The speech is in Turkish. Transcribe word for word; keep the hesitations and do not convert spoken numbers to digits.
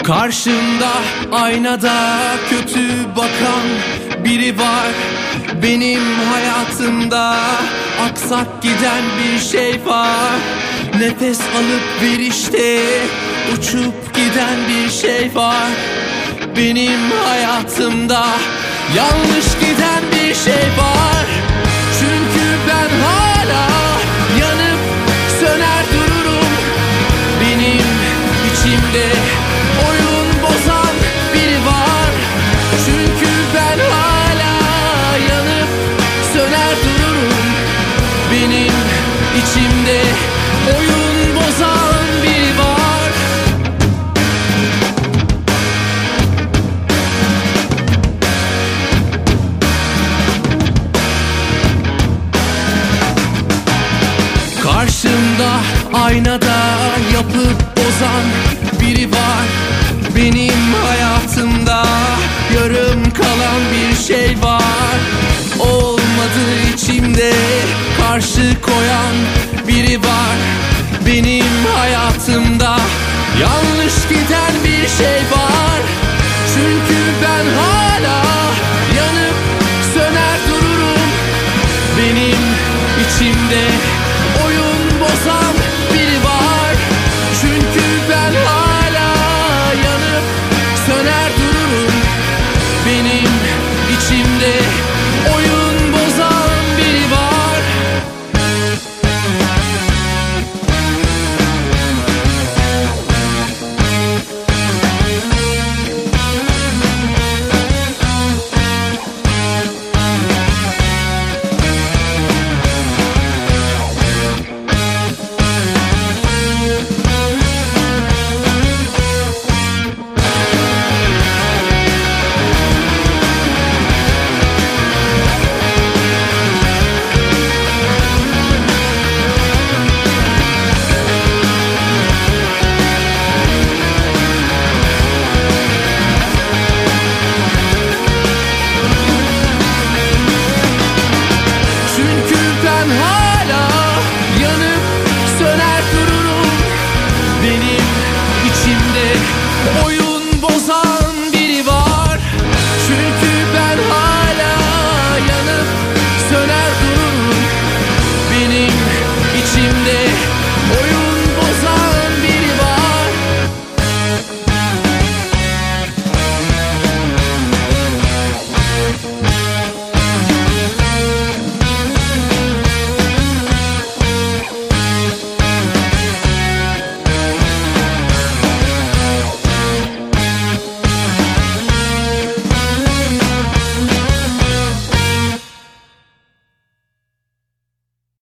Karşımda aynada kötü bakan biri var. Benim hayatımda aksak giden bir şey var. Nefes alıp verişte uçup giden bir şey var. Benim hayatımda yanlış giden bir şey var. Çünkü ben hala yanıp söner dururum. Benim içimde oyun bozan biri var. Çünkü ben hala yanıp söner dururum. Benim içimde oyun bozan biri var. Karşımda aynada yapıp bozan biri var. Benim hayatımda yarım kalan bir şey var. Olmadı içimde karşı koyan biri var. Benim hayatımda